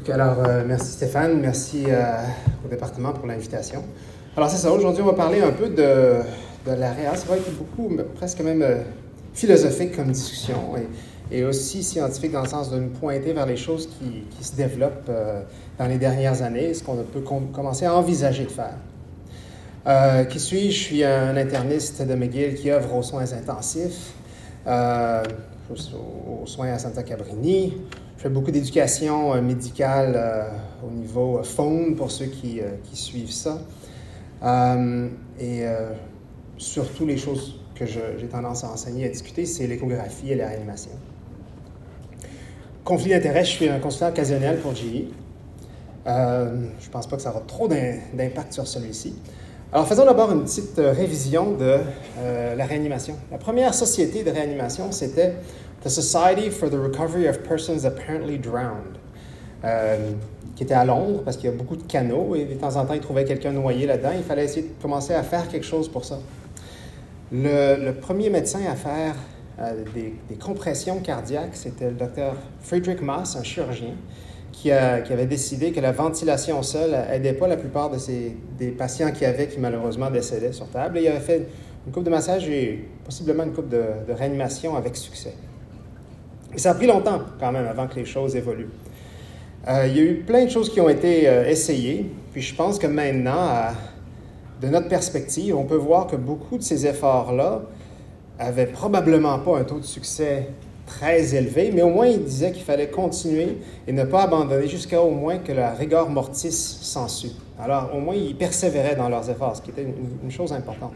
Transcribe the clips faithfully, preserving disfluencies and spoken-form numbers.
Donc, alors, euh, merci Stéphane, merci euh, au département pour l'invitation. Alors, c'est ça, aujourd'hui, on va parler un peu de, de l'A R E A. Ça va être beaucoup, presque même euh, philosophique comme discussion et, et aussi scientifique dans le sens de nous pointer vers les choses qui, qui se développent euh, dans les dernières années, ce qu'on peut com- commencer à envisager de faire. Euh, qui suis-je? Je suis un interniste de McGill qui œuvre aux soins intensifs, euh, aux, aux soins à Santa Cabrini. Je fais beaucoup d'éducation euh, médicale euh, au niveau euh, phone pour ceux qui, euh, qui suivent ça. Euh, et euh, surtout, les choses que je, j'ai tendance à enseigner et à discuter, c'est l'échographie et la réanimation. Conflit d'intérêt, je suis un consultant occasionnel pour G E. Euh, je ne pense pas que ça aura trop d'impact sur celui-ci. Alors, faisons d'abord une petite révision de euh, la réanimation. La première société de réanimation, c'était The Society for the Recovery of Persons Apparently Drowned, euh, qui était à Londres, parce qu'il y a beaucoup de canaux, et de temps en temps, ils trouvaient quelqu'un noyé là-dedans. Il fallait essayer de commencer à faire quelque chose pour ça. Le, le premier médecin à faire euh, des, des compressions cardiaques, c'était le docteur Friedrich Maass, un chirurgien, Qui, a, qui avait décidé que la ventilation seule n'aidait pas la plupart de ces, des patients qui avaient, qui malheureusement décédaient sur table. Et il avait fait une coupe de massage et possiblement une coupe de, de réanimation avec succès. Et ça a pris longtemps quand même avant que les choses évoluent. Euh, il y a eu plein de choses qui ont été euh, essayées, puis je pense que maintenant, à, de notre perspective, on peut voir que beaucoup de ces efforts-là n'avaient probablement pas un taux de succès très élevé, mais au moins il disait qu'il fallait continuer et ne pas abandonner jusqu'à au moins que la rigor mortis s'ensuit. Alors, au moins, ils persévéraient dans leurs efforts, ce qui était une, une chose importante.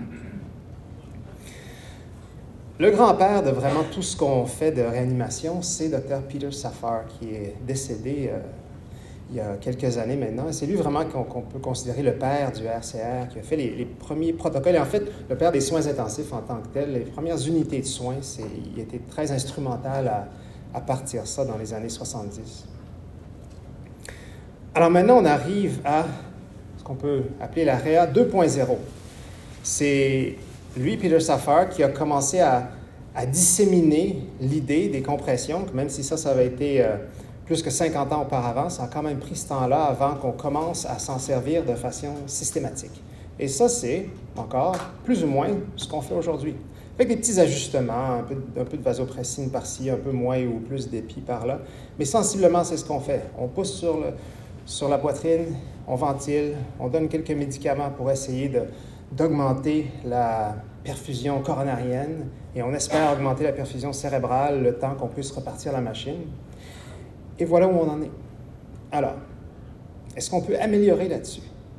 Le grand-père de vraiment tout ce qu'on fait de réanimation, c'est docteur Peter Safar, qui est décédé euh, il y a quelques années maintenant. C'est lui vraiment qu'on qu'on peut considérer le père du R C R, qui a fait les, les premiers protocoles. Et en fait, le père des soins intensifs en tant que tel, les premières unités de soins, c'est, il était très instrumental à, à partir de ça dans les années soixante-dix. Alors maintenant, on arrive à ce qu'on peut appeler l'A R E A deux point zéro. C'est lui, Peter Safar, qui a commencé à, à disséminer l'idée des compressions, que même si ça, ça avait été euh, plus que cinquante ans auparavant, ça a quand même pris ce temps-là avant qu'on commence à s'en servir de façon systématique. Et ça, c'est encore plus ou moins ce qu'on fait aujourd'hui. Avec des petits ajustements, un peu, un peu de vasopressine par-ci, un peu moins ou plus d'épi par-là. Mais sensiblement, c'est ce qu'on fait. On pousse sur, le, sur la poitrine, on ventile, on donne quelques médicaments pour essayer de, d'augmenter la perfusion coronarienne et on espère augmenter la perfusion cérébrale le temps qu'on puisse repartir la machine. Et voilà où on en est. Alors, est-ce qu'on peut améliorer là-dessus?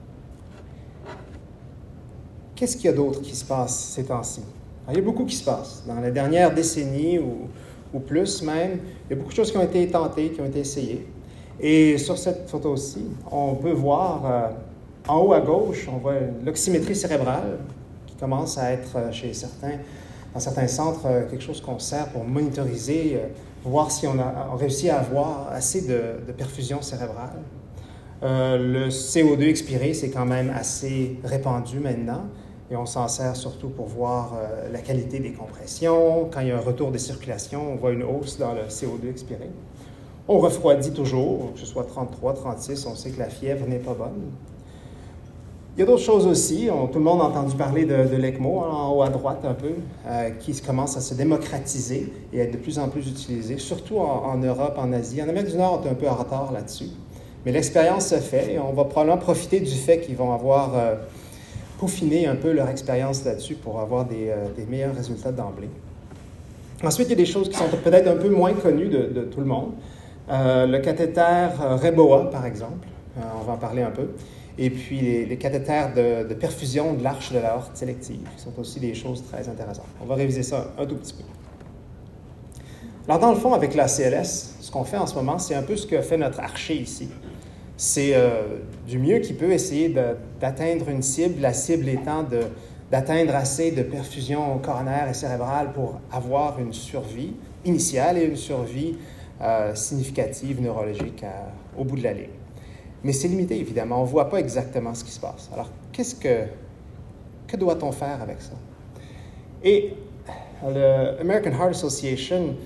Qu'est-ce qu'il y a d'autre qui se passe ces temps-ci? Alors, il y a beaucoup qui se passe. Dans la dernière décennie ou, ou plus même, il y a beaucoup de choses qui ont été tentées, qui ont été essayées. Et sur cette photo-ci, on peut voir, euh, en haut à gauche, on voit l'oxymétrie cérébrale qui commence à être euh, chez certains, dans certains centres, euh, quelque chose qu'on sert pour monitoriser, euh, voir si on a on réussit à avoir assez de, de perfusion cérébrale. Euh, le C O deux expiré, c'est quand même assez répandu maintenant et on s'en sert surtout pour voir euh, la qualité des compressions. Quand il y a un retour de circulation, on voit une hausse dans le C O deux expiré. On refroidit toujours, que ce soit trente-trois, trente-six, on sait que la fièvre n'est pas bonne. Il y a d'autres choses aussi. On, tout le monde a entendu parler de, de l'ECMO, hein, en haut à droite un peu, euh, qui commence à se démocratiser et à être de plus en plus utilisé, surtout en, en Europe, en Asie. En Amérique du Nord, on est un peu en retard là-dessus. Mais l'expérience se fait et on va probablement profiter du fait qu'ils vont avoir euh, peaufiné un peu leur expérience là-dessus pour avoir des, euh, des meilleurs résultats d'emblée. Ensuite, il y a des choses qui sont peut-être un peu moins connues de, de tout le monde. Euh, le cathéter euh, Reboa, par exemple, euh, on va en parler un peu. Et puis les, les cathéters de, de perfusion de l'arche de l'aorte sélective, qui sont aussi des choses très intéressantes. On va réviser ça un tout petit peu. Alors, dans le fond, avec la C L S, ce qu'on fait en ce moment, c'est un peu ce que fait notre archer ici. C'est euh, du mieux qu'il peut essayer de, d'atteindre une cible, la cible étant de, d'atteindre assez de perfusion coronaire et cérébrale pour avoir une survie initiale et une survie euh, significative neurologique à, au bout de la ligne. Mais c'est limité, évidemment. On ne voit pas exactement ce qui se passe. Alors, qu'est-ce que, que doit-on faire avec ça? Et le American Heart Association,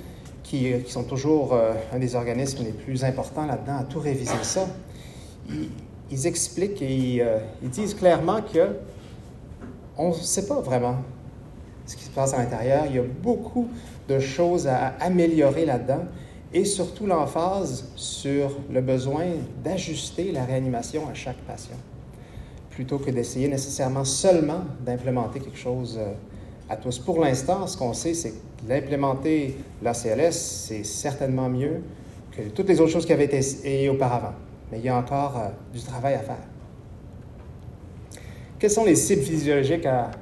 qui, qui sont toujours euh, un des organismes les plus importants là-dedans à tout réviser ça, ils, ils expliquent et ils, euh, ils disent clairement qu'on ne sait pas vraiment ce qui se passe à l'intérieur. Il y a beaucoup de choses à améliorer là-dedans et surtout l'emphase sur le besoin d'ajuster la réanimation à chaque patient, plutôt que d'essayer nécessairement seulement d'implémenter quelque chose euh, à tous. Pour l'instant, ce qu'on sait, c'est que l'implémenter l'A C L S, c'est certainement mieux que toutes les autres choses qui avaient été essayées auparavant. Mais il y a encore euh, du travail à faire. Quelles sont les cibles physiologiques à,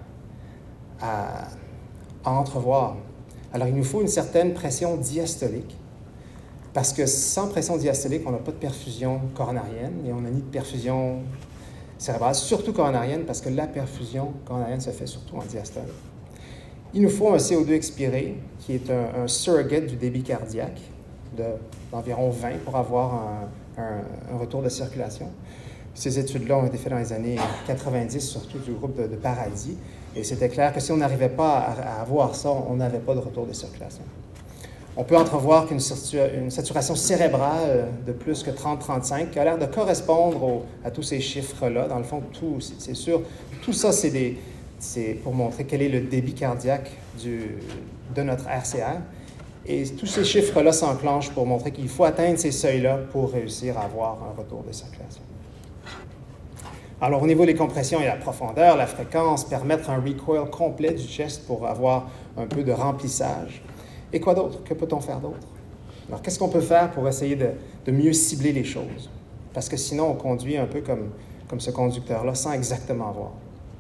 à, à entrevoir? Alors, il nous faut une certaine pression diastolique, parce que sans pression diastolique, on n'a pas de perfusion coronarienne et on n'a ni de perfusion cérébrale, surtout coronarienne, parce que la perfusion coronarienne se fait surtout en diastole. Il nous faut un C O deux expiré, qui est un, un surrogate du débit cardiaque de, d'environ vingt pour avoir un, un, un retour de circulation. Ces études-là ont été faites dans les années quatre-vingt-dix, surtout du groupe de, de Paradis, et c'était clair que si on n'arrivait pas à, à avoir ça, on n'avait pas de retour de circulation. On peut entrevoir qu'une une saturation cérébrale de plus que trente à trente-cinq, qui a l'air de correspondre au, à tous ces chiffres-là. Dans le fond, tout, c'est sûr, tout ça, c'est des... c'est pour montrer quel est le débit cardiaque du, de notre R C R. Et tous ces chiffres-là s'enclenchent pour montrer qu'il faut atteindre ces seuils-là pour réussir à avoir un retour de circulation. Alors, au niveau des compressions, il y a la profondeur, la fréquence, permettre un recoil complet du chest pour avoir un peu de remplissage. Et quoi d'autre? Que peut-on faire d'autre? Alors, qu'est-ce qu'on peut faire pour essayer de, de mieux cibler les choses? Parce que sinon, on conduit un peu comme, comme ce conducteur-là sans exactement voir.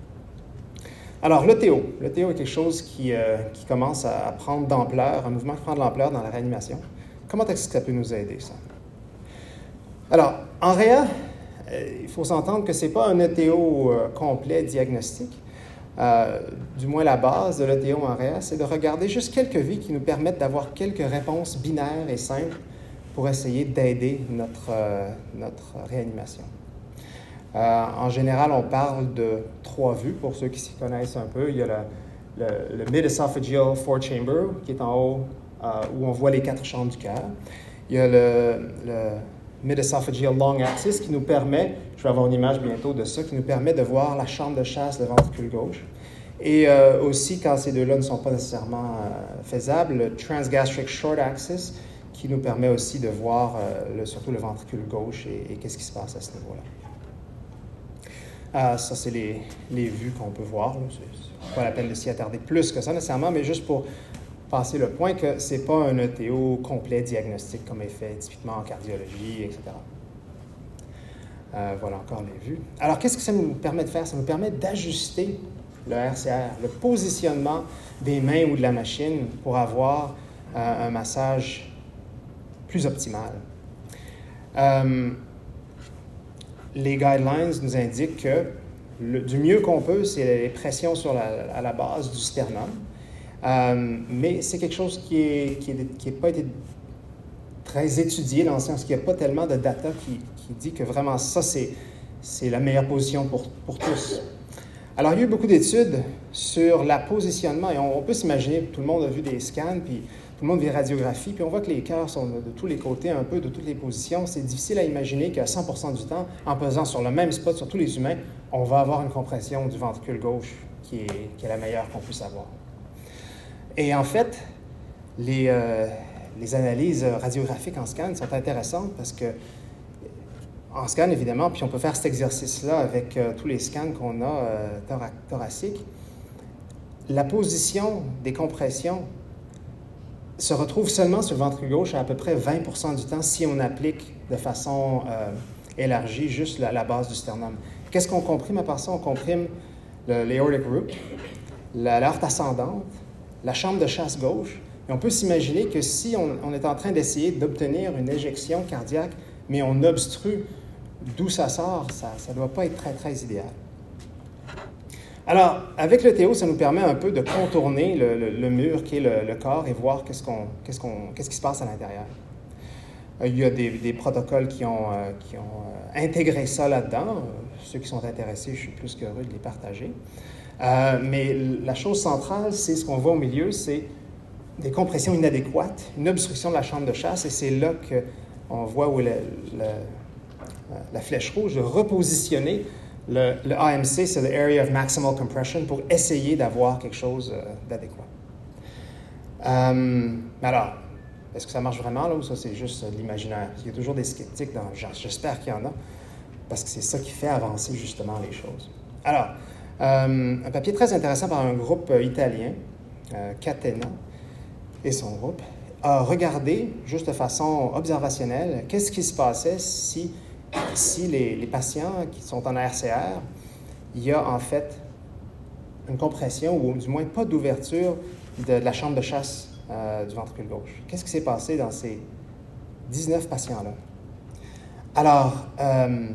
Alors, l'E T O. L'E T O est quelque chose qui, euh, qui commence à prendre d'ampleur, un mouvement qui prend de l'ampleur dans la réanimation. Comment est-ce que ça peut nous aider, ça? Alors, en réa, euh, il faut s'entendre que ce n'est pas un E T O euh, complet diagnostique. Euh, du moins, la base de l'E T O en réa, c'est de regarder juste quelques vies qui nous permettent d'avoir quelques réponses binaires et simples pour essayer d'aider notre, euh, notre réanimation. Euh, en général, on parle de trois vues, pour ceux qui s'y connaissent un peu. Il y a le, le, le mid-esophageal four-chamber, qui est en haut, euh, où on voit les quatre chambres du cœur. Il y a le, le mid-esophageal long axis, qui nous permet, je vais avoir une image bientôt de ça, qui nous permet de voir la chambre de chasse, le ventricule gauche. Et euh, aussi, quand ces deux-là ne sont pas nécessairement euh, faisables, le transgastric short axis, qui nous permet aussi de voir euh, le, surtout le ventricule gauche et, et qu'est-ce qui se passe à ce niveau-là. Euh, ça, c'est les, les vues qu'on peut voir. Ce n'est pas la peine de s'y attarder plus que ça nécessairement, mais juste pour passer le point que ce n'est pas un E T O complet diagnostique comme est fait typiquement en cardiologie, et cetera. Euh, voilà encore les vues. Alors, qu'est-ce que ça nous permet de faire? Ça nous permet d'ajuster le R C R, le positionnement des mains ou de la machine pour avoir euh, un massage plus optimal. Euh, Les guidelines nous indiquent que le, du mieux qu'on peut, c'est les pressions sur la, à la base du sternum. Euh, mais c'est quelque chose qui n'est qui est, qui est pas été très étudié dans le sens qu'il n'y a pas tellement de data qui, qui dit que vraiment ça, c'est, c'est la meilleure position pour, pour tous. Alors, il y a eu beaucoup d'études sur la positionnement et on, on peut s'imaginer, tout le monde a vu des scans, puis tout le monde vit radiographie, puis on voit que les cœurs sont de tous les côtés, un peu de toutes les positions. C'est difficile à imaginer qu'à cent pour cent du temps, en pesant sur le même spot sur tous les humains, on va avoir une compression du ventricule gauche qui est, qui est la meilleure qu'on puisse avoir. Et en fait, les, euh, les analyses radiographiques en scan sont intéressantes parce que, en scan évidemment, puis on peut faire cet exercice-là avec euh, tous les scans qu'on a euh, thora- thoraciques, la position des compressions se retrouve seulement sur le ventricule gauche à à peu près vingt pour cent du temps si on applique de façon euh, élargie juste la, la base du sternum. Qu'est-ce qu'on comprime à part ça? On comprime le, l'aortic root, la, l'aorte ascendante, la chambre de chasse gauche. Et on peut s'imaginer que si on, on est en train d'essayer d'obtenir une éjection cardiaque, mais on obstrue d'où ça sort, ça ne doit pas être très, très idéal. Alors, avec l'E T O, ça nous permet un peu de contourner le, le, le mur qui est le, le corps et voir qu'est-ce, qu'on, qu'est-ce, qu'on, qu'est-ce qui se passe à l'intérieur. Il y a des, des protocoles qui ont, euh, qui ont euh, intégré ça là-dedans. Ceux qui sont intéressés, je suis plus qu'heureux de les partager. Euh, mais la chose centrale, c'est ce qu'on voit au milieu, c'est des compressions inadéquates, une obstruction de la chambre de chasse, et c'est là qu'on voit où le, le, la flèche rouge de repositionner le, le A M C, c'est le Area of Maximal Compression, pour essayer d'avoir quelque chose euh, d'adéquat. Euh, alors, est-ce que ça marche vraiment là ou ça c'est juste de l'imaginaire? Il y a toujours des sceptiques dans le genre. J'espère qu'il y en a, parce que c'est ça qui fait avancer justement les choses. Alors, euh, un papier très intéressant par un groupe italien, euh, Catena et son groupe, a regardé, juste de façon observationnelle, qu'est-ce qui se passait si, si les, les patients qui sont en R C R, il y a en fait une compression, ou du moins pas d'ouverture de, de la chambre de chasse euh, du ventricule gauche. Qu'est-ce qui s'est passé dans ces dix-neuf patients-là? Alors, euh,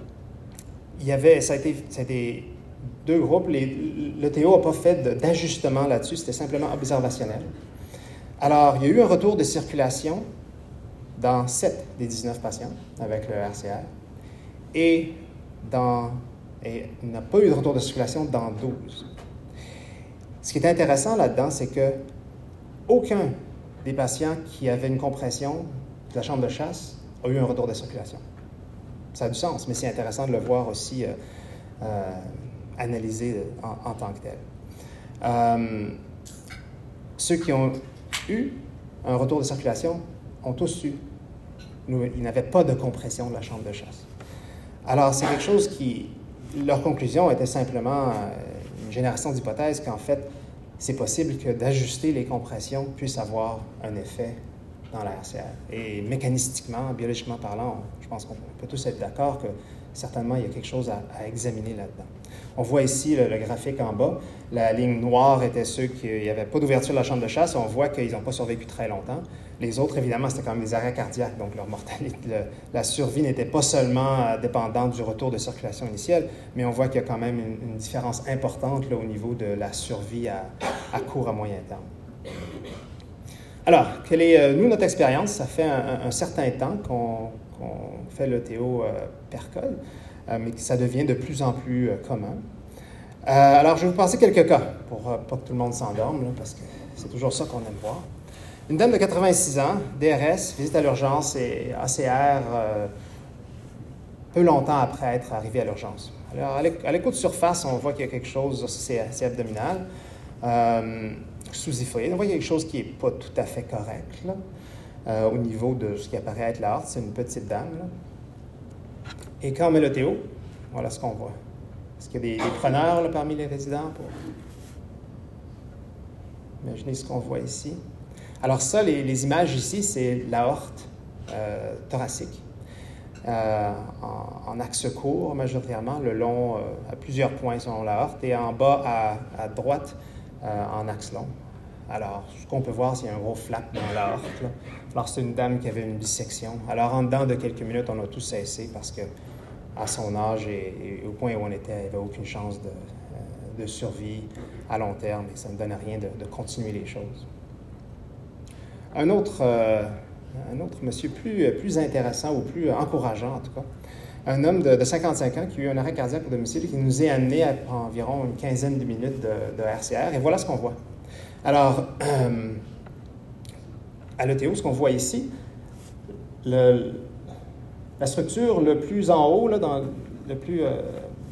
il y avait, ça a été, ça a été deux groupes. Les, le Théo n'a pas fait d'ajustement là-dessus, c'était simplement observationnel. Alors, il y a eu un retour de circulation dans sept des dix-neuf patients avec le R C R et, dans, et il n'a pas eu de retour de circulation dans douze. Ce qui est intéressant là-dedans, c'est que aucun des patients qui avaient une compression de la chambre de chasse a eu un retour de circulation. Ça a du sens, mais c'est intéressant de le voir aussi euh, euh, analysé en, en tant que tel. Euh, ceux qui ont eu un retour de circulation ont tous eu. Nous, ils n'avaient pas de compression de la chambre de chasse. Alors, c'est quelque chose qui... Leur conclusion était simplement euh, une génération d'hypothèses qu'en fait, c'est possible que d'ajuster les compressions puisse avoir un effet dans la R C R. Et mécanistiquement, biologiquement parlant, on, je pense qu'on peut tous être d'accord que certainement, il y a quelque chose à, à examiner là-dedans. On voit ici le, le graphique en bas. La ligne noire était ceux qui n'avaient pas d'ouverture de la chambre de chasse. On voit qu'ils n'ont pas survécu très longtemps. Les autres, évidemment, c'était quand même des arrêts cardiaques, donc leur mortalité, le, la survie n'était pas seulement dépendante du retour de circulation initiale, mais on voit qu'il y a quand même une, une différence importante là, au niveau de la survie à, à court, à moyen terme. Alors, quelle est, euh, nous, notre expérience? Ça fait un, un certain temps qu'on qu'on fait le Théo euh, Percol, euh, mais que ça devient de plus en plus euh, commun. Euh, alors, je vais vous passer quelques cas, pour euh, pas que tout le monde s'endorme, là, parce que c'est toujours ça qu'on aime voir. Une dame de quatre-vingt-six ans, D R S, visite à l'urgence et A C R euh, peu longtemps après être arrivée à l'urgence. Alors, à l'écho de surface, on voit qu'il y a quelque chose, c'est abdominal, euh, sous-iphréine. On voit qu'il y a quelque chose qui n'est pas tout à fait correct, là. Euh, au niveau de ce qui apparaît être l'aorte, c'est une petite dame. Là. Et quand on met le Théo, voilà ce qu'on voit. Est-ce qu'il y a des, des preneurs là, parmi les résidents pour imaginer ce qu'on voit ici? Alors ça, les, les images ici, c'est l'aorte euh, thoracique, euh, en, en axe court majoritairement, le long euh, à plusieurs points selon l'aorte, et en bas à, à droite euh, en axe long. Alors, ce qu'on peut voir, c'est un gros flap dans l'aorte. Alors, c'est une dame qui avait une dissection. Alors, en dedans de quelques minutes, on a tout cessé parce que, à son âge et, et au point où on était, elle n'avait aucune chance de, de survie à long terme et ça ne donnait rien de, de continuer les choses. Un autre, euh, un autre monsieur plus, plus intéressant ou plus encourageant, en tout cas, un homme de, de cinquante-cinq ans qui a eu un arrêt cardiaque au domicile et qui nous est amené à environ une quinzaine de minutes de, de R C R. Et voilà ce qu'on voit. Alors, euh, à l'E T O, ce qu'on voit ici, le, la structure le plus en haut, là, dans, le plus euh,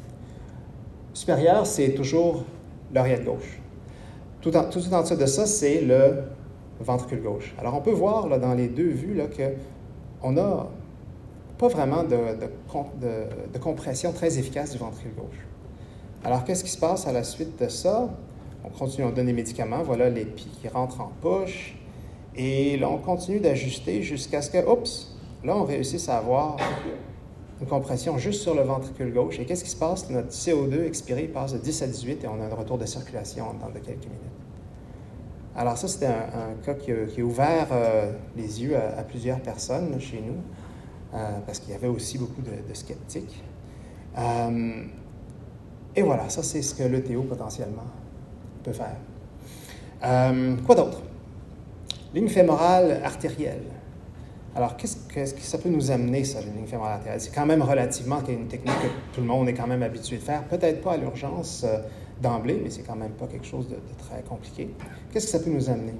supérieur, c'est toujours l'oreillette gauche. Tout en, tout en dessous de ça, c'est le ventricule gauche. Alors, on peut voir là, dans les deux vues là, qu'on n'a pas vraiment de, de, de, de compression très efficace du ventricule gauche. Alors, qu'est-ce qui se passe à la suite de ça? On continue, on donne des médicaments. Voilà les pis qui rentrent en push. Et là, on continue d'ajuster jusqu'à ce que, oups, là, on réussisse à avoir une compression juste sur le ventricule gauche. Et qu'est-ce qui se passe? Notre C O deux expiré passe de dix à dix-huit et on a un retour de circulation en temps de quelques minutes. Alors ça, c'était un, un cas qui a, qui a ouvert euh, les yeux à, à plusieurs personnes là, chez nous, euh, parce qu'il y avait aussi beaucoup de, de sceptiques. Euh, et voilà, ça, c'est ce que l'E T O potentiellement peut faire. Euh, quoi d'autre? Ligne fémorale artérielle. Alors, qu'est-ce que, qu'est-ce que ça peut nous amener, ça, la ligne fémorale artérielle? C'est quand même relativement une technique que tout le monde est quand même habitué de faire. Peut-être pas à l'urgence euh, d'emblée, mais c'est quand même pas quelque chose de, de très compliqué. Qu'est-ce que ça peut nous amener?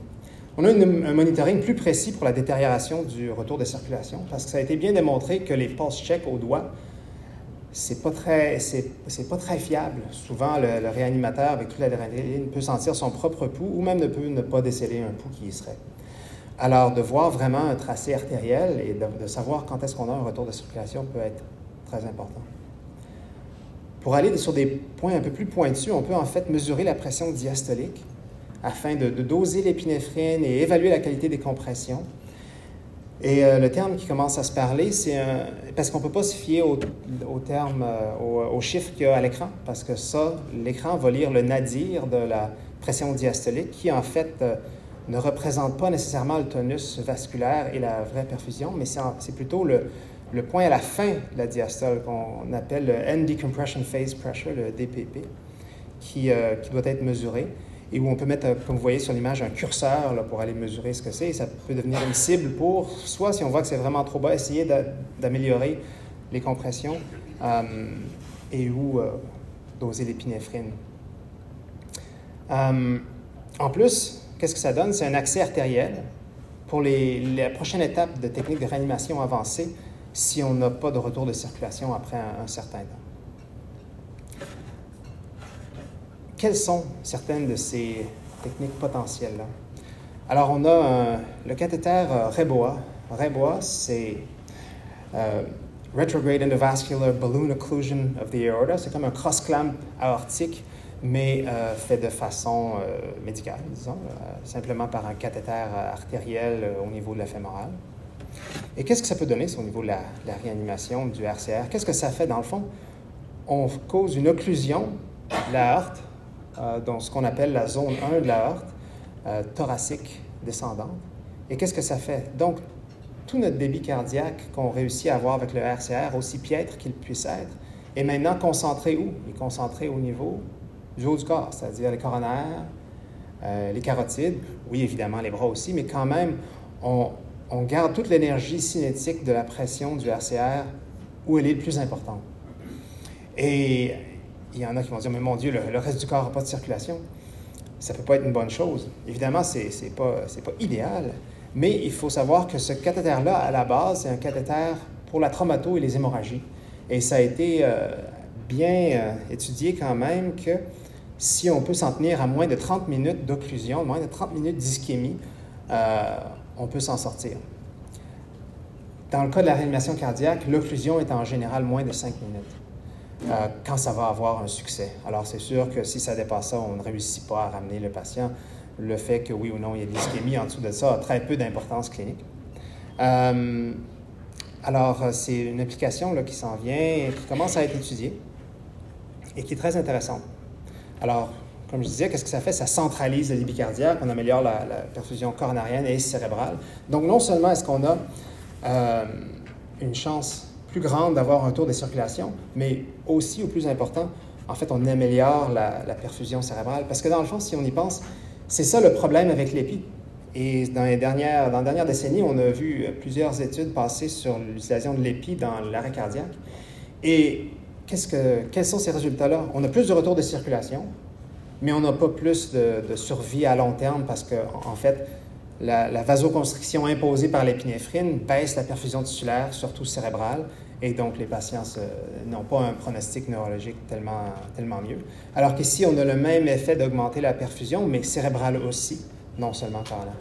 On a une, un monitoring plus précis pour la détérioration du retour de circulation, parce que ça a été bien démontré que les pulse checks au doigt, c'est pas très, c'est, c'est pas très fiable. Souvent, le, le réanimateur, avec toute l'adrénaline, peut sentir son propre pouls ou même ne peut ne pas déceler un pouls qui y serait. Alors, de voir vraiment un tracé artériel et de, de savoir quand est-ce qu'on a un retour de circulation peut être très important. Pour aller sur des points un peu plus pointus, on peut en fait mesurer la pression diastolique afin de, de doser l'épinéphrine et évaluer la qualité des compressions. Et euh, le terme qui commence à se parler, c'est un, parce qu'on ne peut pas se fier au, au terme, euh, au, au chiffre qu'il y a à l'écran, parce que ça, l'écran va lire le nadir de la pression diastolique, qui en fait euh, ne représente pas nécessairement le tonus vasculaire et la vraie perfusion, mais c'est, en, c'est plutôt le, le point à la fin de la diastole qu'on appelle le End Decompression Phase Pressure, le D P P, qui, euh, qui doit être mesuré, et où on peut mettre, comme vous voyez sur l'image, un curseur là, pour aller mesurer ce que c'est. Et ça peut devenir une cible pour, soit si on voit que c'est vraiment trop bas, essayer d'a, d'améliorer les compressions euh, et ou euh, doser l'épinéphrine. Euh, en plus, qu'est-ce que ça donne? C'est un accès artériel pour les, la prochaine étape de technique de réanimation avancée si on n'a pas de retour de circulation après un, un certain temps. Quelles sont certaines de ces techniques potentielles-là? Alors, on a euh, le cathéter euh, REBOA. REBOA, c'est euh, Retrograde Endovascular Balloon Occlusion of the Aorta. C'est comme un cross-clamp aortique, mais euh, fait de façon euh, médicale, disons, euh, simplement par un cathéter euh, artériel euh, au niveau de la fémorale. Et qu'est-ce que ça peut donner, au niveau de la, de la réanimation du R C R? Qu'est-ce que ça fait, dans le fond? On cause une occlusion de la aorte, Euh, dans ce qu'on appelle la zone un de la aorte, euh, thoracique descendante. Et qu'est-ce que ça fait? Donc, tout notre débit cardiaque qu'on réussit à avoir avec le R C R, aussi piètre qu'il puisse être, est maintenant concentré où? Il est concentré au niveau du haut du corps, c'est-à-dire les coronaires, euh, les carotides, oui, évidemment, les bras aussi, mais quand même, on, on garde toute l'énergie cinétique de la pression du R C R où elle est le plus importante. Et il y en a qui vont dire, mais mon Dieu, le, le reste du corps n'a pas de circulation. Ça ne peut pas être une bonne chose. Évidemment, ce n'est c'est pas, c'est pas idéal, mais il faut savoir que ce cathéter-là, à la base, c'est un cathéter pour la traumato et les hémorragies. Et ça a été euh, bien euh, étudié quand même que si on peut s'en tenir à moins de trente minutes d'occlusion, moins de trente minutes d'ischémie, euh, on peut s'en sortir. Dans le cas de la réanimation cardiaque, l'occlusion est en général moins de cinq minutes. Euh, quand ça va avoir un succès. Alors, c'est sûr que si ça dépasse ça, on ne réussit pas à ramener le patient. Le fait que oui ou non, il y a de l'ischémie en dessous de ça a très peu d'importance clinique. Euh, alors, c'est une application là, qui s'en vient, qui commence à être étudiée et qui est très intéressante. Alors, comme je disais, qu'est-ce que ça fait? Ça centralise le débit cardiaque, on améliore la, la perfusion coronarienne et cérébrale. Donc, non seulement est-ce qu'on a euh, une chance plus grande d'avoir un tour de circulation, mais aussi, au plus important, en fait, on améliore la, la perfusion cérébrale. Parce que dans le fond, si on y pense, c'est ça le problème avec l'épi. Et dans les dernières, dans la dernière décennie, on a vu plusieurs études passer sur l'utilisation de l'épi dans l'arrêt cardiaque. Et qu'est-ce que, quels sont ces résultats-là? On a plus de retour de circulation, mais on n'a pas plus de, de survie à long terme parce que, en fait, La, la vasoconstriction imposée par l'épinéphrine baisse la perfusion tissulaire, surtout cérébrale, et donc les patients se, n'ont pas un pronostic neurologique tellement, tellement mieux. Alors qu'ici, on a le même effet d'augmenter la perfusion, mais cérébrale aussi, non seulement coronaire.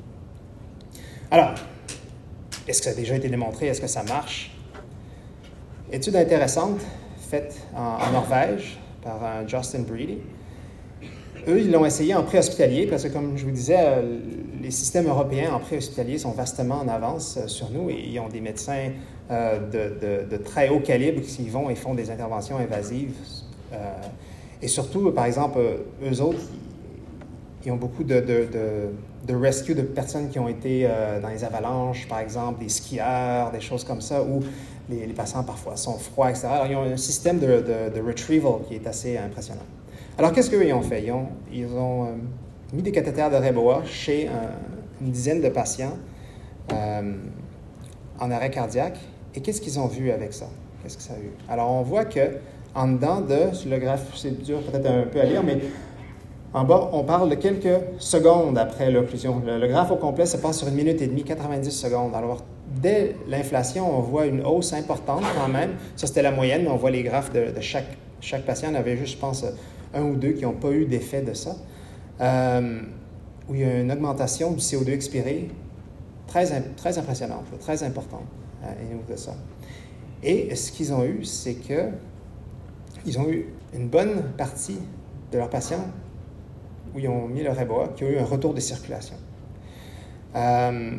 Alors, est-ce que ça a déjà été démontré? Est-ce que ça marche? Étude intéressante faite en, en Norvège par uh, Justin Breedy. Eux, ils l'ont essayé en pré-hospitalier parce que, comme je vous disais, les systèmes européens en pré-hospitalier sont vastement en avance sur nous et ils ont des médecins euh, de, de, de très haut calibre qui vont et font des interventions invasives. Euh, et surtout, par exemple, eux autres, ils ont beaucoup de, de, de, de rescue de personnes qui ont été euh, dans les avalanches, par exemple, des skieurs, des choses comme ça, où les, les patients parfois sont froids, et cetera. Alors, ils ont un système de, de, de retrieval qui est assez impressionnant. Alors, qu'est-ce qu'eux ils ont fait? Ils ont, ils ont euh, mis des cathéters de REBOA chez un, une dizaine de patients euh, en arrêt cardiaque. Et qu'est-ce qu'ils ont vu avec ça? Qu'est-ce que ça a eu? Alors, on voit que en dedans de, sur le graphe, c'est dur peut-être un peu à lire, mais En bas, on parle de quelques secondes après l'occlusion. Le, le graphe au complet se passe sur une minute et demie, quatre-vingt-dix secondes. Alors, dès l'inflation, on voit une hausse importante quand même. Ça, c'était la moyenne, mais on voit les graphes de, de chaque, chaque patient. Il y en avait juste, je pense, un ou deux qui n'ont pas eu d'effet de ça. Euh, où il y a une augmentation du C O deux expiré très, très impressionnante, très importante à niveau de ça. Et ce qu'ils ont eu, c'est que ils ont eu une bonne partie de leurs patients où ils ont mis leur Reboa, qui ont eu un retour de circulation. Euh,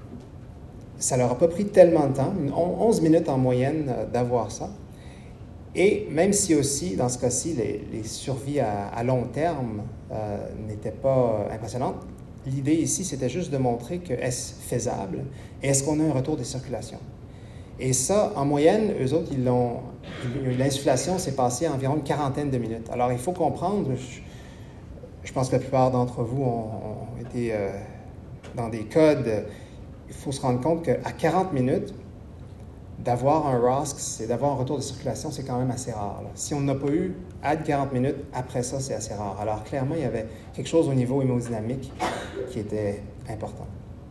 ça leur a pas pris tellement de temps, onze minutes en moyenne euh, d'avoir ça. Et même si aussi, dans ce cas-ci, les, les survies à, à long terme euh, n'étaient pas impressionnantes, l'idée ici, c'était juste de montrer que est-ce faisable et est-ce qu'on a un retour de circulation. Et ça, en moyenne, eux autres, ils l'ont, l'insufflation s'est passée à environ une quarantaine de minutes. Alors, il faut comprendre, je, je pense que la plupart d'entre vous ont, ont été euh, dans des codes. Il faut se rendre compte qu'à quarante minutes, d'avoir un R O S C, c'est d'avoir un retour de circulation, c'est quand même assez rare. Là. Si on n'a pas eu à quarante minutes, après ça, c'est assez rare. Alors, clairement, il y avait quelque chose au niveau hémodynamique qui était important.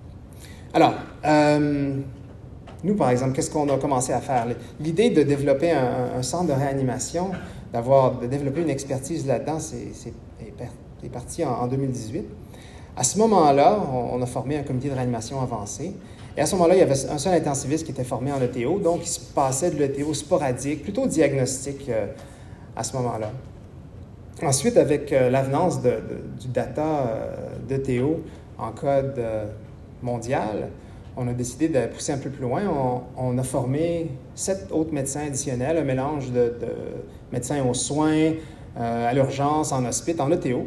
Alors, euh, nous, par exemple, qu'est-ce qu'on a commencé à faire? L'idée de développer un, un centre de réanimation, d'avoir, de développer une expertise là-dedans, c'est, c'est, est parti en, en deux mille dix-huit. À ce moment-là, on, on a formé un comité de réanimation avancé. Et à ce moment-là, il y avait un seul intensiviste qui était formé en E T O, donc il se passait de l'E T O sporadique, plutôt diagnostique euh, à ce moment-là. Ensuite, avec euh, l'avenance de, de, du data euh, d'E T O en code euh, mondial, on a décidé de pousser un peu plus loin. On, on a formé sept autres médecins additionnels, un mélange de, de médecins aux soins, euh, à l'urgence, en hospice, en E T O.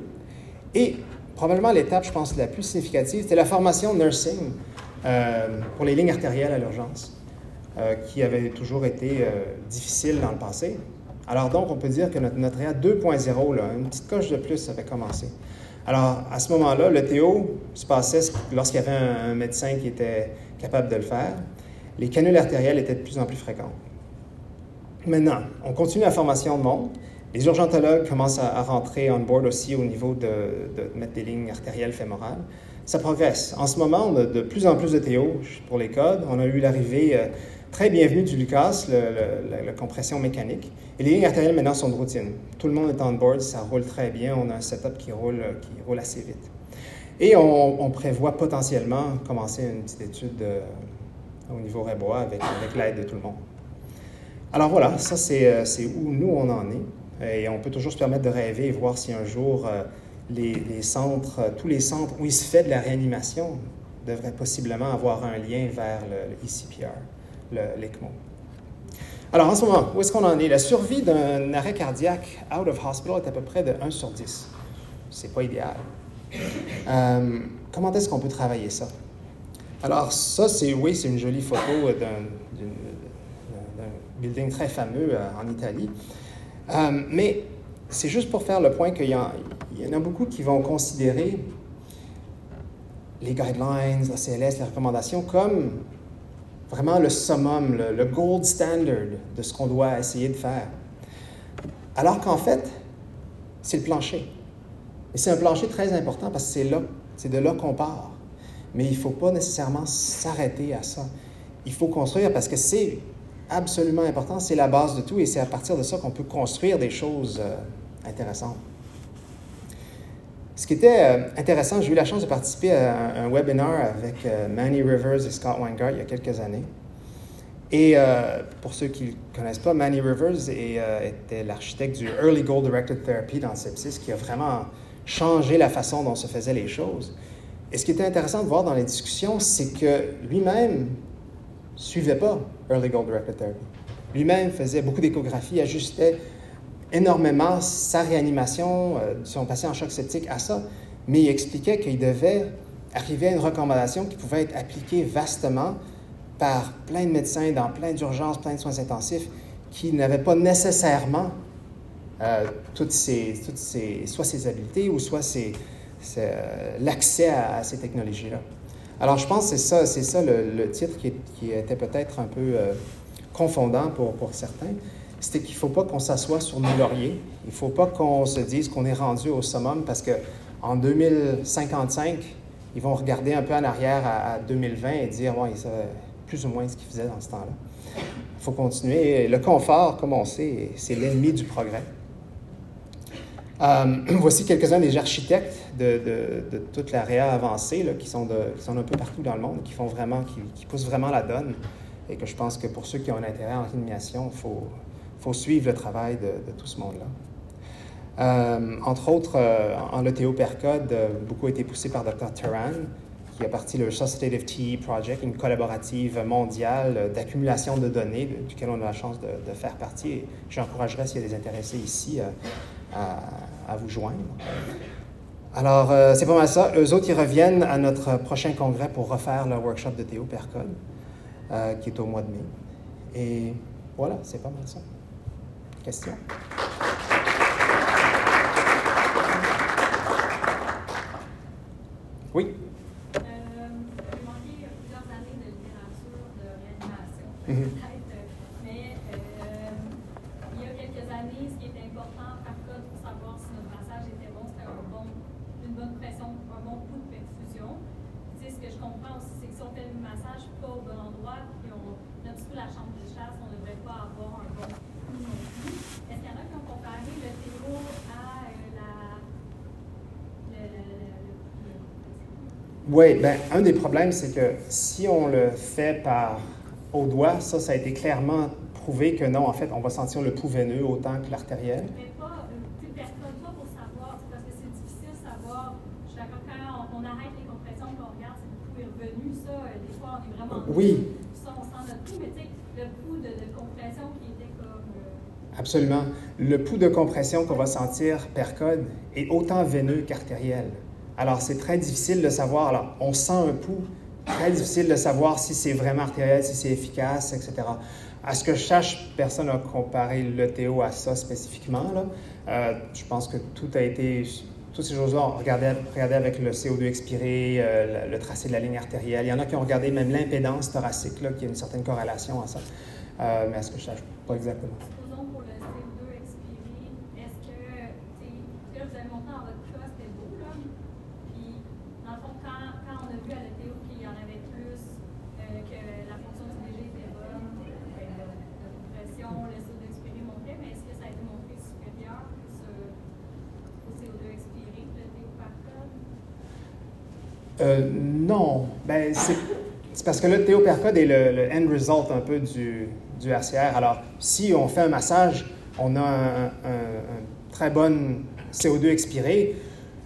Et probablement l'étape, je pense, la plus significative, c'était la formation nursing euh, pour les lignes artérielles à l'urgence, euh, qui avait toujours été euh, difficile dans le passé. Alors donc, on peut dire que notre, notre réa deux point zéro, là, une petite coche de plus, avait commencé. Alors, à ce moment-là, l'E T O se passait lorsqu'il y avait un, un médecin qui était capable de le faire. Les canules artérielles étaient de plus en plus fréquentes. Maintenant, on continue la formation de monde. Les urgentologues commencent à, à rentrer on board aussi au niveau de, de mettre des lignes artérielles fémorales. Ça progresse. En ce moment, on a de plus en plus de T O pour les codes. On a eu l'arrivée euh, très bienvenue du Lucas, le, le, la, la compression mécanique. Et les lignes artérielles maintenant sont de routine. Tout le monde est on board, ça roule très bien. On a un setup qui roule, qui roule assez vite. Et on, on prévoit potentiellement commencer une petite étude euh, au niveau Reboa avec, avec l'aide de tout le monde. Alors voilà, ça c'est, c'est où nous on en est. Et on peut toujours se permettre de rêver et voir si un jour euh, les, les centres, euh, tous les centres où il se fait de la réanimation devraient possiblement avoir un lien vers le, le E C P R, le, l'ECMO. Alors en ce moment, où est-ce qu'on en est? La survie d'un arrêt cardiaque out of hospital est à peu près de un sur dix. C'est pas idéal. Euh, comment est-ce qu'on peut travailler ça? Alors ça, c'est, oui, c'est une jolie photo d'un, d'un building très fameux euh, en Italie. Euh, mais c'est juste pour faire le point qu'il y, en, il y en a beaucoup qui vont considérer les guidelines, la C L S, les recommandations comme vraiment le summum, le, le gold standard de ce qu'on doit essayer de faire. Alors qu'en fait, c'est le plancher. Et c'est un plancher très important parce que c'est là, c'est de là qu'on part. Mais il ne faut pas nécessairement s'arrêter à ça. Il faut construire parce que c'est absolument important, c'est la base de tout et c'est à partir de ça qu'on peut construire des choses euh, intéressantes. Ce qui était euh, intéressant, j'ai eu la chance de participer à un, un webinaire avec euh, Manny Rivers et Scott Weingart il y a quelques années. Et euh, pour ceux qui ne le connaissent pas, Manny Rivers est, euh, était l'architecte du Early Goal Directed Therapy dans le sepsis, qui a vraiment changé la façon dont se faisaient les choses. Et ce qui était intéressant de voir dans les discussions, c'est que lui-même ne suivait pas Early Goal Directed Therapy. Lui-même faisait beaucoup d'échographies, ajustait énormément sa réanimation, euh, son patient en choc septique à ça, mais il expliquait qu'il devait arriver à une recommandation qui pouvait être appliquée vastement par plein de médecins dans plein d'urgences, plein de soins intensifs, qui n'avaient pas nécessairement euh, toutes ces, toutes ces, soit ces habiletés ou soit ces, ces, euh, l'accès à, à ces technologies-là. Alors, je pense que c'est ça, c'est ça le, le titre qui, est, qui était peut-être un peu euh, confondant pour, pour certains. c'était qu'il ne faut pas qu'on s'assoie sur nos lauriers. Il ne faut pas qu'on se dise qu'on est rendu au summum parce qu'en deux mille cinquante-cinq, ils vont regarder un peu en arrière à, à deux mille vingt et dire, bon, ils savaient plus ou moins ce qu'ils faisaient dans ce temps-là. Il faut continuer. Le confort, comme on sait, c'est l'ennemi du progrès. Euh, voici quelques-uns des architectes de, de, de toute la réa avancée là, qui, sont de, qui sont un peu partout dans le monde, qui font vraiment, qui, qui poussent vraiment la donne. Et que je pense que pour ceux qui ont un intérêt en animation, il faut, faut suivre le travail de, de tout ce monde-là. Euh, entre autres, euh, en E T O Percode, euh, beaucoup a été poussé par docteur Turan, qui a parti le Suscitative T E Project, une collaborative mondiale d'accumulation de données, de, duquel on a la chance de, de faire partie. Et j'encouragerais, s'il y a des intéressés ici, euh, à, à vous joindre. Alors, euh, c'est pas mal ça. Eux autres, ils reviennent à notre prochain congrès pour refaire le workshop de T O Percode, euh, qui est au mois de mai. Et voilà, c'est pas mal ça. Question? Oui? Euh, j'ai manqué plusieurs années de littérature de réanimation, Mm-hmm. peut-être, mais euh, il y a quelques années, ce qui était important par code pour savoir si notre massage était bon, c'était un bon, une bonne pression, un bon coup de perfusion. Tu sais, ce que je comprends aussi, c'est que si on fait le massage pas au bon endroit, puis on a un petit peu la chambre de chasse, on ne devrait pas avoir un bon coup non plus. Est-ce qu'il y en a qui ont comparé le T O à euh, la... le, le, le, Oui, bien, un des problèmes, c'est que si on le fait par au doigt, ça, ça a été clairement prouvé que non, en fait, on va sentir le pouls veineux autant que l'artériel. Mais pas, tu ne perds pas pour savoir, parce que c'est difficile de savoir. Je suis d'accord, quand on, on arrête les compressions, qu'on regarde si le pouls est revenu, ça, euh, des fois, on est vraiment... Oui. Ça, on sent notre pouls, mais tu sais, le pouls de, de compression qui était comme... Euh... Absolument. Le pouls de compression qu'on va sentir per code est autant veineux qu'artériel. Alors, c'est très difficile de savoir. Alors, on sent un pouls, très difficile de savoir si c'est vraiment artériel, si c'est efficace, et cetera. À ce que je sache, personne n'a comparé l'E T O à ça spécifiquement, là. Euh, je pense que tout a été... Toutes ces choses-là, on regardait, regardait avec le C O deux expiré, euh, le, le tracé de la ligne artérielle. Il y en a qui ont regardé même l'impédance thoracique, là, qui a une certaine corrélation à ça. Euh, mais à ce que je sache, pas exactement. Supposons pour le C O deux expiré, est-ce que, tu sais, là, vous avez monté dans votre cas, c'était beau, là. Puis, dans le fond, quand, quand on a vu à l'E T O qu'il y en avait plus, euh, que la fonction du D G était bonne, euh, la compression, le C O deux expiré montait, mais est-ce que ça a été montré supérieur plus, euh, au C O deux expiré, le T O par code? Euh, non. Ben, c'est, c'est parce que le T O per code est le, le end result un peu du, du R C R. Alors, si on fait un massage, on a un, un, un très bon C O deux expiré,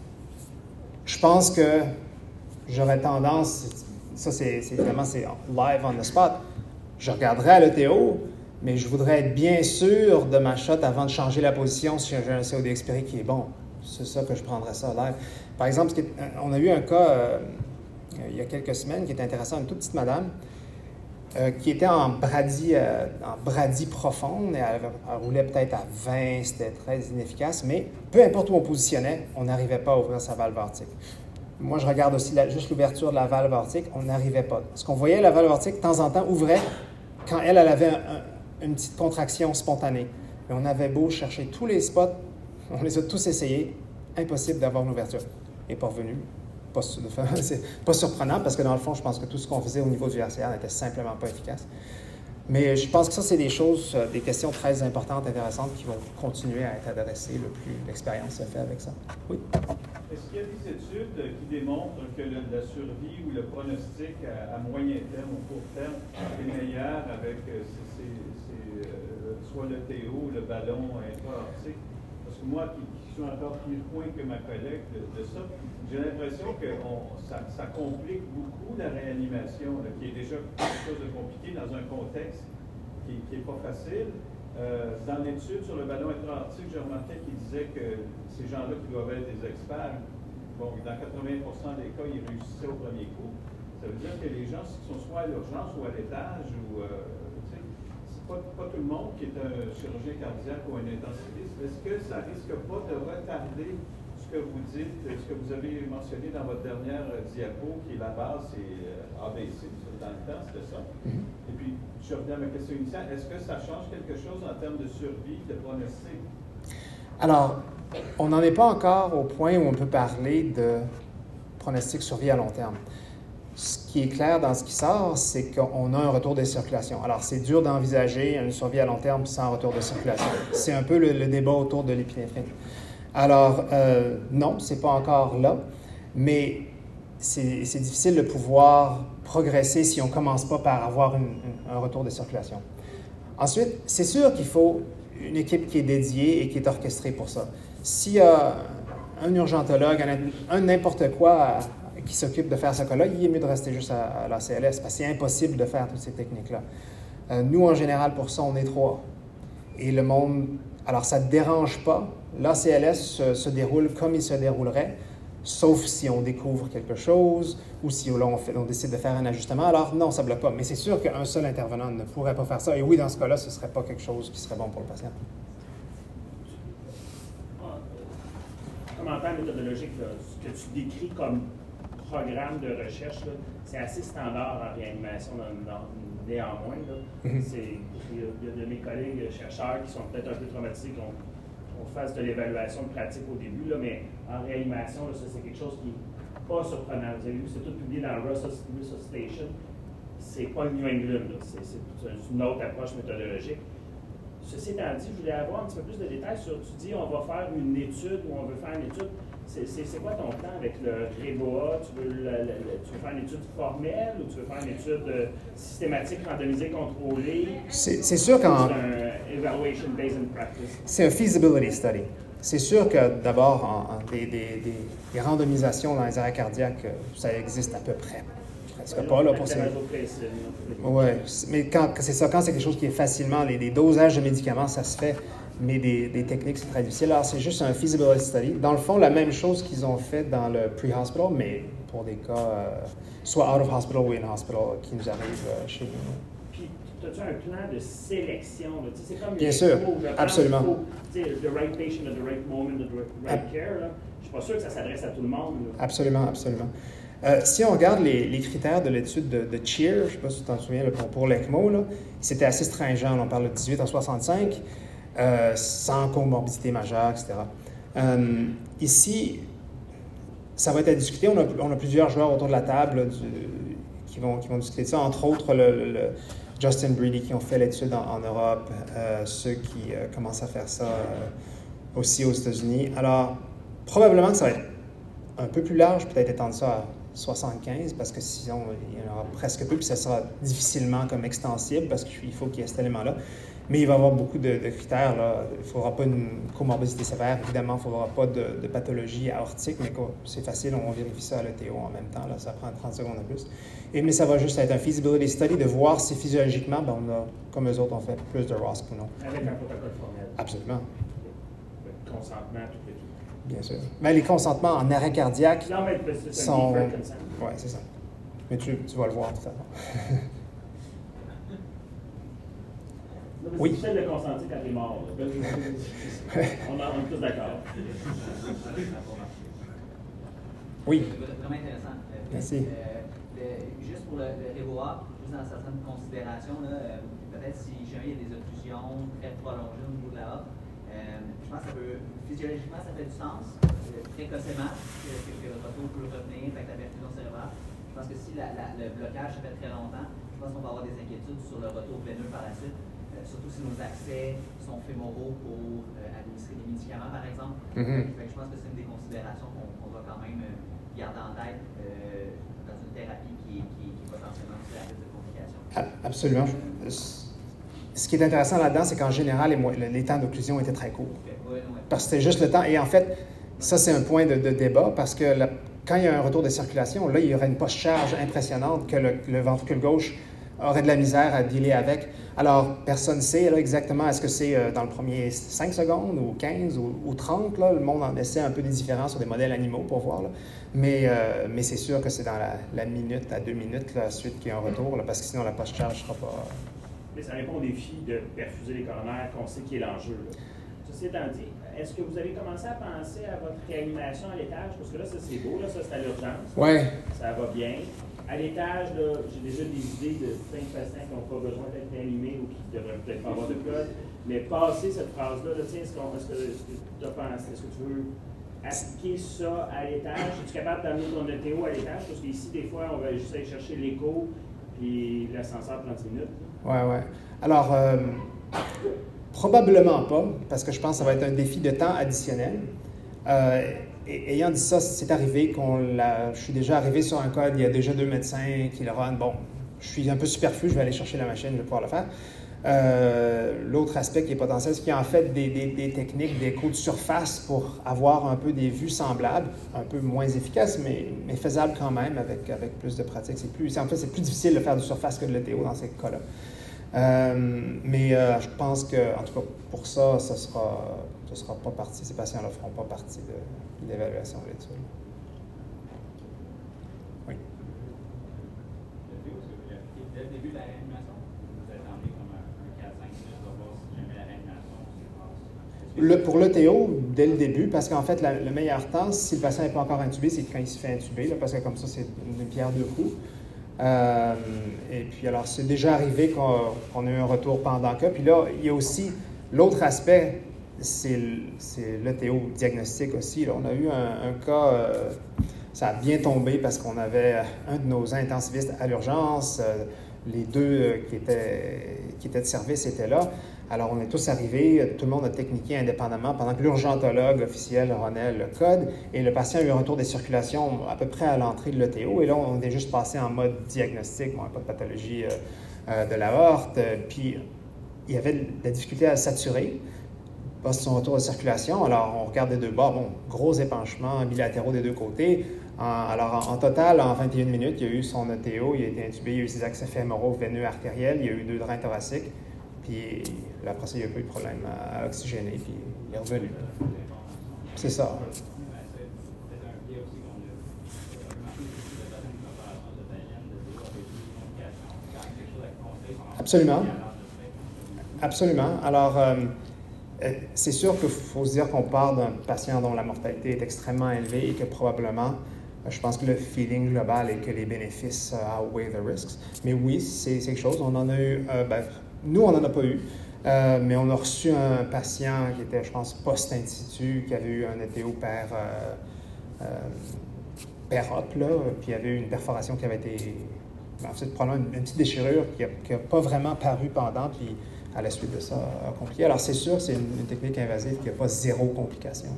je pense que j'aurais tendance, ça c'est, c'est évidemment c'est live on the spot, je regarderais à l'E T O, mais je voudrais être bien sûr de ma shot avant de changer la position si j'ai un C O deux expiré qui est bon. C'est ça que je prendrais ça live. Par exemple, on a eu un cas euh, il y a quelques semaines qui était intéressant, une toute petite madame euh, qui était en bradie, euh, en bradie profonde, et elle, elle roulait peut-être à vingt, c'était très inefficace, mais peu importe où on positionnait, on n'arrivait pas à ouvrir sa valve aortique. Moi, je regarde aussi la, juste l'ouverture de la valve aortique, on n'arrivait pas. Ce qu'on voyait, la valve aortique, de temps en temps, ouvrait quand elle, elle avait un, un, une petite contraction spontanée. Mais on avait beau chercher tous les spots, on les a tous essayés, impossible d'avoir une ouverture. Et pas revenu. Pas, c'est pas surprenant parce que dans le fond, je pense que tout ce qu'on faisait au niveau du R C R n'était simplement pas efficace. Mais je pense que ça, c'est des choses, des questions très importantes, intéressantes qui vont continuer à être adressées le plus l'expérience se fait avec ça. Oui? Est-ce qu'il y a des études qui démontrent que le, la survie ou le pronostic à, à moyen terme ou court terme est meilleur avec euh, c'est, c'est, c'est, euh, soit le T O ou le ballon intra-aortique? Parce que moi, qui, qui suis encore plus loin que ma collègue de, de ça, j'ai l'impression que on, ça, ça complique beaucoup la réanimation, là, qui est déjà quelque chose de compliqué dans un contexte qui n'est pas facile. Euh, dans l'étude sur le ballon intra-aortique, j'ai remarqué qu'il disait que ces gens-là qui doivent être des experts, bon, dans quatre-vingts pour cent des cas, ils réussissaient au premier coup. Ça veut dire que les gens qui sont soit à l'urgence ou à l'étage, ou euh, tu sais, c'est pas, pas tout le monde qui est un chirurgien cardiaque ou un intensiviste. Est-ce que ça risque pas de retarder ce que vous dites, ce que vous avez mentionné dans votre dernière diapo, qui est la base, c'est A B C, dans le temps, c'était ça. Mm-hmm. Et puis, je reviens à ma question initiale, est-ce que ça change quelque chose en termes de survie, de pronostic? Alors, on n'en est pas encore au point où on peut parler de pronostic survie à long terme. Ce qui est clair dans ce qui sort, c'est qu'on a un retour de circulation. Alors, c'est dur d'envisager une survie à long terme sans retour de circulation. C'est un peu le, le débat autour de l'épinéphrine. Alors, euh, non, c'est pas encore là, mais c'est, c'est difficile de pouvoir progresser si on ne commence pas par avoir une, une, un retour de circulation. Ensuite, c'est sûr qu'il faut une équipe qui est dédiée et qui est orchestrée pour ça. S'il y a un urgentologue, un, un n'importe quoi à, qui s'occupe de faire ce cas-là, il est mieux de rester juste à, à l'A C L S parce que c'est impossible de faire toutes ces techniques-là. Euh, nous, en général, pour ça, on est trois. Et le monde... Alors, ça ne dérange pas. L'A C L S se, se déroule comme il se déroulerait, sauf si on découvre quelque chose ou si là, on, fait, on décide de faire un ajustement. Alors, non, ça ne bloque pas. Mais c'est sûr qu'un seul intervenant ne pourrait pas faire ça. Et oui, dans ce cas-là, ce ne serait pas quelque chose qui serait bon pour le patient. Commentaire méthodologique, là, ce que tu décris comme programme de recherche, là, c'est assez standard en réanimation dans, dans, néanmoins. Là. Mm-hmm. C'est, il, y a, il y a de mes collègues chercheurs qui sont peut-être un peu traumatisés qu'on, qu'on fasse de l'évaluation de pratique au début, là, mais en réanimation, là, ça, c'est quelque chose qui n'est pas surprenant. Vous avez vu, c'est tout publié dans Resuscitation. C'est pas le New England, là. C'est, c'est, c'est une autre approche méthodologique. Ceci étant dit, je voulais avoir un petit peu plus de détails sur, tu dis, on va faire une étude ou on veut faire une étude. C'est, c'est, c'est quoi ton plan avec le REBOA? Tu veux, le, le, tu veux faire une étude formelle ou tu veux faire une étude euh, systématique, randomisée, contrôlée? C'est, c'est sûr qu'en... C'est un evaluation based on practice. C'est un feasibility study. C'est sûr que d'abord, en, en des, des, des, des randomisations dans les arrêts cardiaques, ça existe à peu près. Presque pas là pour ces... Oui, mais quand c'est ça, quand c'est quelque chose qui est facilement, les, les dosages de médicaments, ça se fait. Mais des, des techniques, c'est très difficile. Alors, c'est juste un feasibility study. Dans le fond, la même chose qu'ils ont fait dans le pre-hospital, mais pour des cas euh, soit out of hospital ou in hospital qui nous arrivent euh, chez nous. Puis, as-tu un plan de sélection? Là? Tu sais, c'est comme Bien sûr, mots, absolument. Faut, tu sais, the right patient at the right moment, the right Ab- care. Là. Je ne suis pas sûr que ça s'adresse à tout le monde. Là. Absolument, absolument. Euh, si on regarde les, les critères de l'étude de, de CHEER, je ne sais pas si tu t'en souviens, là, pour, pour l'ECMO, là, c'était assez stringent. Là, on parle de dix-huit à soixante-cinq. Euh, sans comorbidité majeure, et cetera. Euh, ici, ça va être à discuter. On a, on a plusieurs joueurs autour de la table du, qui, vont, qui vont discuter de ça, entre autres le, le, le Justin Breedy qui ont fait l'étude en, en Europe, euh, ceux qui euh, commencent à faire ça euh, aussi aux États-Unis. Alors, probablement que ça va être un peu plus large, peut-être étendre ça à soixante-quinze, parce que sinon, il y en aura presque peu, puis ça sera difficilement comme extensible, parce qu'il faut qu'il y ait cet élément-là. Mais il va y avoir beaucoup de, de critères. Là. Il ne faudra pas une comorbidité sévère. Évidemment, il ne faudra pas de, de pathologie aortique, mais c'est facile, on vérifie ça à l'E T O en même temps. Là, ça prend trente secondes de plus. Et, mais ça va juste être un feasibility study de voir si physiologiquement, ben, on a, comme eux autres, on fait plus de R O S C ou non. Avec un protocole formel. Absolument. Le consentement, tout et tout. Bien sûr. Mais les consentements en arrêt cardiaque non, mais c'est sont... Oui, c'est ça. Mais tu, tu vas le voir tout à l'heure. Oui. C'est difficile de consentir quand t'es mort. on, on est tous d'accord. Oui. Vraiment intéressant. Merci. Euh, le, juste pour le, le REBOA, juste dans certaines considérations, là, euh, peut-être si jamais il y a des occlusions très prolongées au niveau de la haute, euh, je pense que ça peut, physiologiquement, ça fait du sens, euh, précocement, que, que, que le retour peut revenir avec la perfusion cérébrale. Je pense que si la, la, le blocage ça fait très longtemps, je pense qu'on va avoir des inquiétudes sur le retour veineux par la suite. Surtout si nos accès sont fémoraux pour euh, administrer des médicaments, par exemple. Mm-hmm. Fait que je pense que c'est une des considérations qu'on, qu'on doit quand même garder en tête euh, dans une thérapie qui, qui, qui est potentiellement plus à risque de complications. Absolument. Ce qui est intéressant là-dedans, c'est qu'en général, les, les temps d'occlusion étaient très courts. Okay. Ouais, ouais. Parce que c'était juste le temps. Et en fait, ça, c'est un point de, de débat parce que la, quand il y a un retour de circulation, là, il y aurait une post-charge impressionnante que le, le ventricule gauche aurait de la misère à dealer avec. Alors, personne ne sait là, exactement, est-ce que c'est euh, dans le premier cinq secondes ou quinze ou, ou trente? Là, le monde en essaie un peu des différences sur des modèles animaux pour voir. Là. Mais, euh, mais c'est sûr que c'est dans la, la minute à deux minutes, la suite qu'il y a un retour, là, parce que sinon la post-charge ne sera pas... Euh... Mais ça répond au défi de perfuser les coronaires qu'on sait qui est l'enjeu. Là. Ceci étant dit, est-ce que vous avez commencé à penser à votre réanimation à l'étage? Parce que là, ça c'est beau, là, ça c'est à l'urgence. Oui. Ça va bien. À l'étage, j'ai déjà des idées de plein de patients qui n'ont pas besoin d'être animés ou qui ne devraient peut-être pas avoir de code. Mais passer cette phrase-là, là, tiens, est-ce, qu'on, est-ce, que, est-ce que tu as pensé, est-ce que tu veux appliquer ça à l'étage? Es-tu capable d'amener ton E T O à l'étage? Parce qu'ici, des fois, on va juste aller chercher l'écho puis l'ascenseur prend dix minutes. Oui, oui. Alors, euh, probablement pas, parce que je pense que ça va être un défi de temps additionnel. Euh, et, ayant dit ça, c'est arrivé qu'on l'a. Je suis déjà arrivé sur un code, il y a déjà deux médecins qui le run. Bon, je suis un peu superflu, je vais aller chercher la machine, je vais pouvoir le faire. Euh, l'autre aspect qui est potentiel, c'est qu'il y a en fait des, des, des techniques d'écho de surface pour avoir un peu des vues semblables, un peu moins efficaces, mais, mais faisables quand même avec, avec plus de pratique. C'est plus, en fait, c'est plus difficile de faire du surface que de l'E T O dans ces cas-là. Euh, mais euh, je pense que, en tout cas, pour ça, ce sera, ce sera pas partie, ces patients ne feront pas partie de, de l'évaluation de l'étude. Oui. Dès le début de la réanimation, vous attendez comme un quatre à cinq minutes pour voir si jamais la réanimation se passe? Le, pour l'E T O, dès le début, parce qu'en fait, la, le meilleur temps, si le patient n'est pas encore intubé, c'est quand il se fait intuber, là, parce que comme ça, c'est une pierre deux coups. Euh, et puis, alors, c'est déjà arrivé qu'on, qu'on a eu un retour pendant cas. Puis là, il y a aussi l'autre aspect, c'est, c'est l'E T O diagnostic aussi. Là. On a eu un, un cas, euh, ça a bien tombé parce qu'on avait un de nos intensivistes à l'urgence, euh, les deux euh, qui, étaient, qui étaient de service étaient là. Alors, on est tous arrivés, tout le monde a techniqué indépendamment pendant que l'urgentologue officiel renaît le code et le patient a eu un retour des circulations à peu près à l'entrée de l'E T O. Et là, on est juste passé en mode diagnostic, bon, pas de pathologie euh, euh, de l'aorte. Puis, il y avait de la difficulté à saturer post son retour de circulation. Alors, on regarde des deux bords, bon, gros épanchements bilatéraux des deux côtés. En, alors, en, en total, en vingt et une minutes, il y a eu son E T O, il a été intubé, il y a eu ses accès fémoraux, veineux, artériels, il y a eu deux drains thoraciques. Puis là, après ça, il n'y a pas eu de problème à, à oxygéner, puis il est revenu. C'est ça. Absolument. Absolument. Alors, euh, c'est sûr qu'il faut se dire qu'on parle d'un patient dont la mortalité est extrêmement élevée et que probablement, je pense que le feeling global est que les bénéfices outweigh the risks. Mais oui, c'est, c'est quelque chose. On en a eu... Euh, ben, nous, on n'en a pas eu, euh, mais on a reçu un patient qui était, je pense, post-institut, qui avait eu un E T O per, euh, euh, per op, là, puis il y avait eu une perforation qui avait été, en fait, probablement une, une petite déchirure qui n'a pas vraiment paru pendant, puis à la suite de ça, a compliqué. Alors, c'est sûr, c'est une, une technique invasive qui n'a pas zéro complication.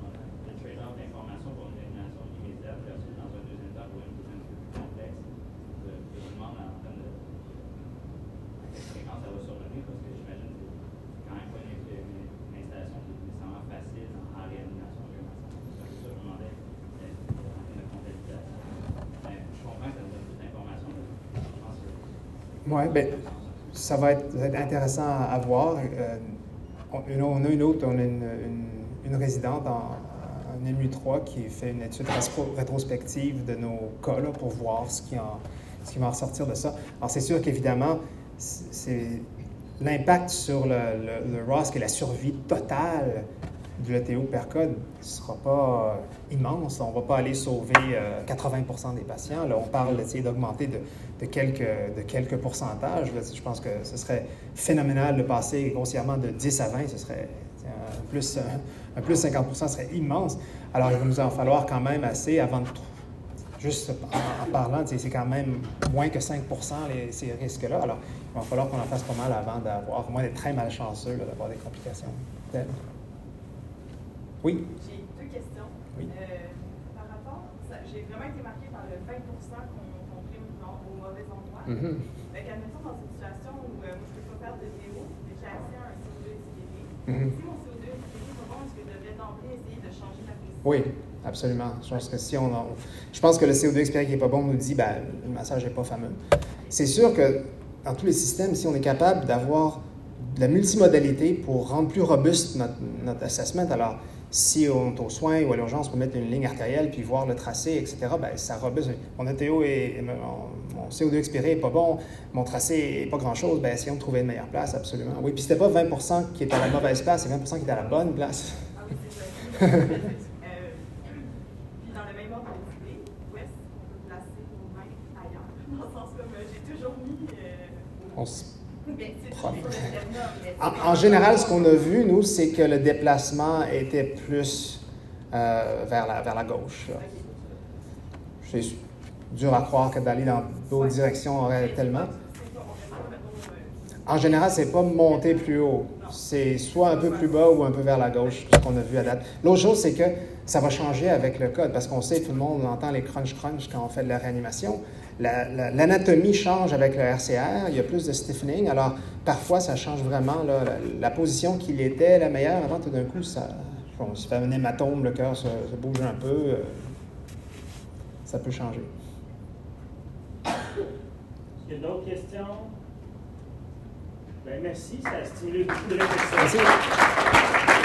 Oui, bien, ça va être, ça va être intéressant à voir. Euh, on, on a une autre, on a une, une, une résidente en, en M U trois qui fait une étude rétrospective de nos cas là, pour voir ce qui, en, ce qui va en ressortir de ça. Alors, c'est sûr qu'évidemment, c'est, l'impact sur le, le, le R O S, qui est la survie totale de l'E T O per code, ne sera pas euh, immense. On ne va pas aller sauver euh, quatre-vingts pour cent des patients. Là, on parle d'essayer d'augmenter de, de, quelques, de quelques pourcentages. Là, je pense que ce serait phénoménal de passer grossièrement de dix à vingt. Ce serait un plus, un, un plus cinquante pour cent serait immense. Alors, il va nous en falloir quand même assez avant de... Juste en, en parlant, c'est quand même moins que cinq pour cent les, ces risques-là. Alors, il va falloir qu'on en fasse pas mal avant d'avoir, au moins d'être très malchanceux, là, d'avoir des complications. Oui? J'ai deux questions. Oui. Euh, par rapport, ça, j'ai vraiment été marquée par le vingt pour cent qu'on, qu'on prime au mauvais endroit. Mm-hmm. Donc, admettons dans une situation où euh, moi, je ne peux pas faire de T O, mais j'ai accès à un C O deux expiré. Mm-hmm. Si mon C O deux expiré, comment est-ce que je devrais d'emblée essayer de changer ma position? Oui, absolument. Je pense que si on, a, je pense que le C O deux expiré qui n'est pas bon nous dit ben, le massage n'est pas fameux. C'est sûr que dans tous les systèmes, si on est capable d'avoir de la multimodalité pour rendre plus robuste notre, notre assessment, alors si on est aux soins ou à l'urgence, on peut mettre une ligne artérielle puis voir le tracé, et cetera, bien, ça robuste. Mon E T O est, mon, mon C O deux expiré n'est pas bon, mon tracé n'est pas grand-chose, bien, essayons de trouver une meilleure place, absolument. Oui, puis c'était pas vingt pour cent qui est à la mauvaise place, c'est vingt pour cent qui est à la bonne place. Ah oui, c'est ça. euh, puis dans le même ordre d'idée, où est-ce qu'on peut placer nos mains ailleurs? On se Mais c'est promène. sur le sternum, mais c'est- En, en général, ce qu'on a vu, nous, c'est que le déplacement était plus euh, vers, la, vers la gauche. là. C'est dur à croire que d'aller dans d'autres directions aurait tellement. C'est pas- on reste pas, mettons, euh, En général, c'est pas monter plus haut. C'est soit un peu plus bas ou un peu vers la gauche, ce qu'on a vu à date. L'autre chose, c'est que ça va changer avec le code, parce qu'on sait, tout le monde entend les crunch-crunch quand on fait de la réanimation. La- la- L'anatomie change avec le R C R, il y a plus de stiffening, alors parfois ça change vraiment. Là, la, la position qu'il était la meilleure, avant tout d'un coup, ça, bon, se fait un hématome, le cœur se, se bouge un peu, euh, ça peut changer. Est-ce qu'il y a d'autres questions? Ben, merci, ça a stimulé beaucoup de réflexion. Merci.